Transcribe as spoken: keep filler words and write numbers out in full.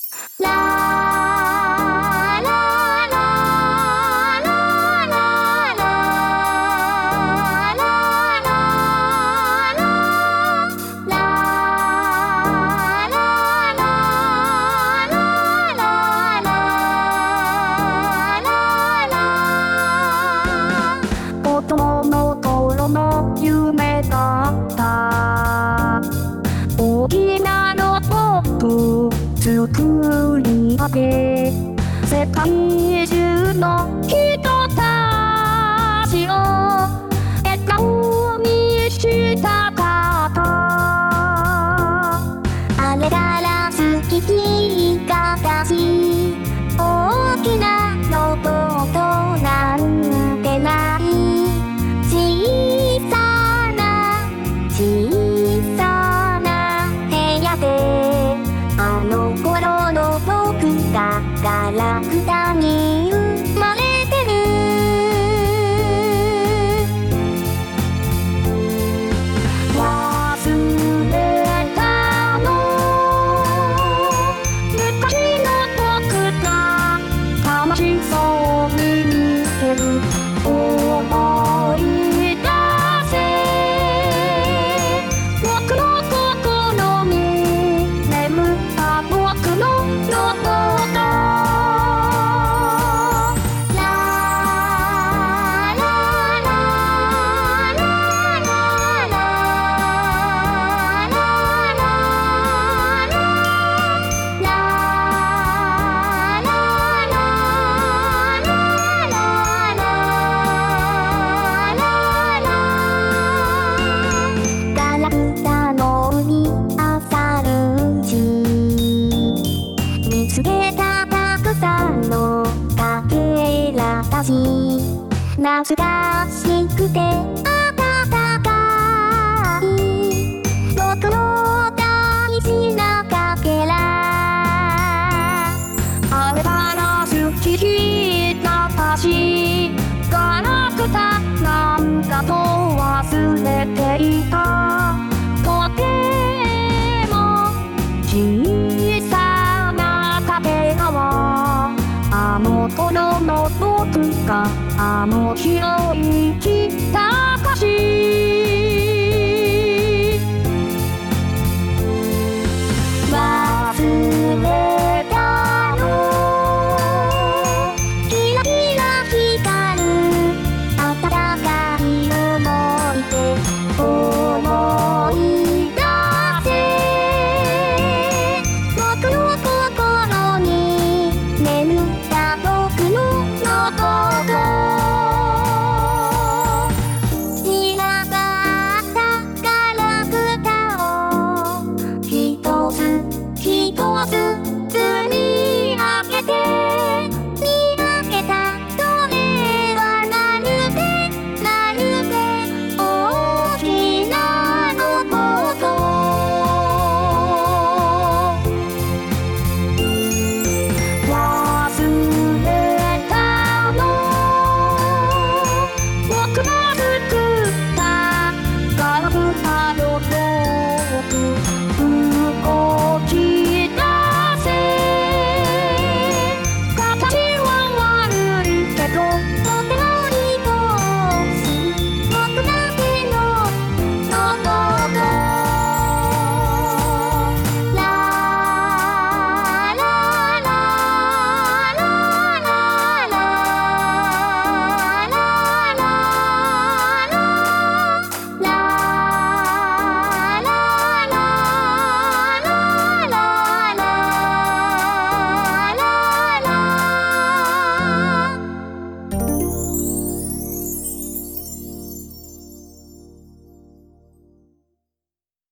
ラララララララ子供の頃の夢だった大きなロボット作り上げ世界中の人たちを笑顔にしたかったあれから月日が経ち大きなロボットなんてない小さな小さな部屋であの頃の僕がガラクタに生まれてる忘れたの昔の僕が楽しそうに見てる思い出せ僕の心に眠った僕のロボットラララララララガラクタの海朝るじ見つけたたくさんのかけらたち懐かしくて温かい僕の大事なかけらあれから好きなたちガラクタなんだと忘れていたとても小さなかけらはあの頃の僕があの日を生きた